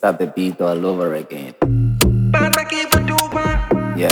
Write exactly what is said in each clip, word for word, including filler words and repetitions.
start the beat all over again. Yeah.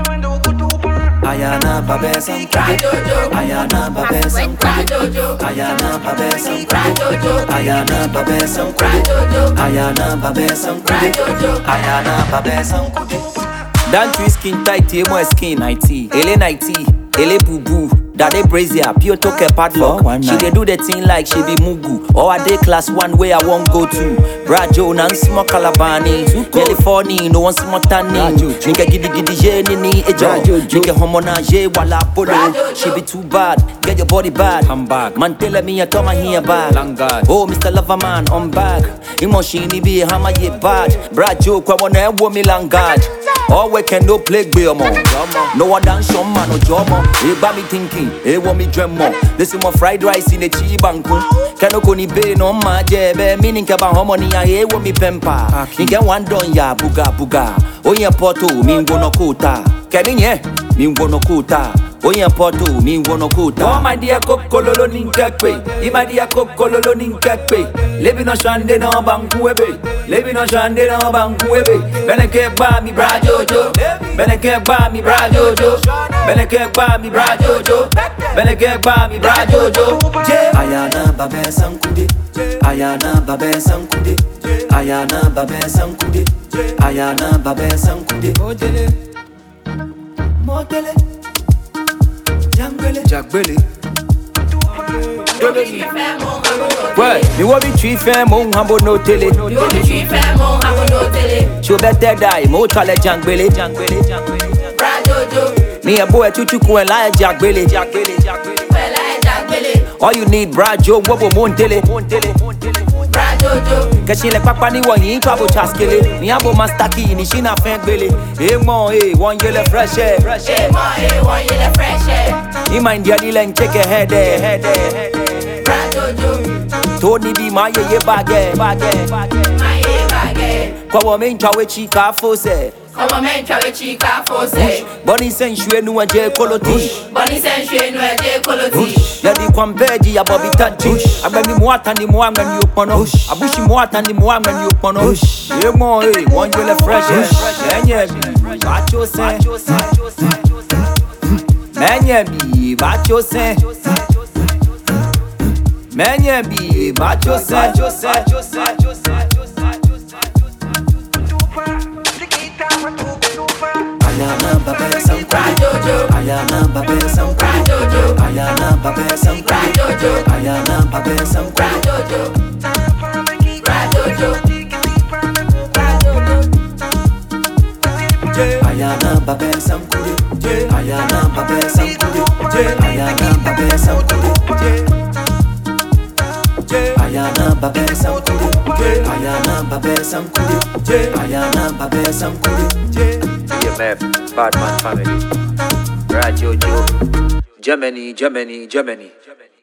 Ayana babe sam Ayana babe sam Ayana babe sam Ayana babe sam Ayana babe sam Ayana babe sam Dan twist skin tight ye mo skin ninety ele ninety ele bubu Daddy brazier, pure toke padlock. She dey do the thing like she be mugu. Or a day class one way I won't go to. Brajo nan smoke kalabani. California, no one smoke tanning. Nigga giddy giddy je nini ejo. Nigga homona je wala polo. She be too bad, get your body bad. I'm back. Man tell me a toma here bad. Oh, Mister Loverman, I'm back. Emotion be hammer ye bad. Brajo kwa wana wo mi langard. All we can no play be mo. No one dance some man no jomo. He ba me thinking. Hey, want me dream more. This is my fried rice in a chi banku. Cano koni be no ma jebe. Meaning kaba homoni ya hey want me pempa. Inge one don ya buga buga. Oye poto mi ngono kuta. Keninye mi ngono kuta. Oye poto mi ngono kuta. Oh my dear kokololo ninkekpe. Ima dear kokololo ninkekpe. Lebi no shande no banku ebe. Lebi no shande no banku ebe. Beneke ba mi bra jojo. Beneke ba mi bra jojo. Beneke ba mi bra jojo. Beneke ba mi bra jojo. Ayana babe sankude. Ayana babe sankude. Ayana babe sankude. Ayana babe sankude. Motele. Motele. Jangbele. Jagbele. Ouais, mi wo bi twi fe mo hambo no tele. Mi wo bi twi fe mo hambo no tele. Show better die mo chale jangbele jangbele jangbele. Bra jojo. Me a boy chuchu ku en la jagbele jagbele jagbele. La jagbele. All you need bra jo wo bo mo tele. Bra jojo. Keshi le papa ni won yin twabo chaskele. Mi abo master key ni shina fen gbele. Eh mo eh one yele fresh air. Eh mo eh one yele fresh air. You mind your deal and take a head there head there. Tony be my ye bagge, bagge, my ye bagge. Kwa men chawe chika fose. Kwa men chawe chika fose. Boni sensué nou aje koloti. Boni sensué nou aje koloti. Ya di kwampeji ya bobi tachi. Agbe mi mwata ni mwanga ni opono. Abushi mwata ni mwanga ni opono. Ye mo eh, one yele fresh. Enye bi, bacho sen. Menye bi, bacho sen. Menye bi, bacho sen. Ayana babe sam Jojo. Ayana babe sam Jojo. Ayana babe sam Jojo. Ayana babe sam Jojo. Jojo. Ayana babe sam Ayana babe sam Ayana babe sam Ayana babe sam Ayana babe sam Ayana babe sam B M F, Badman Family, Rajojo, Germany, Germany, Germany.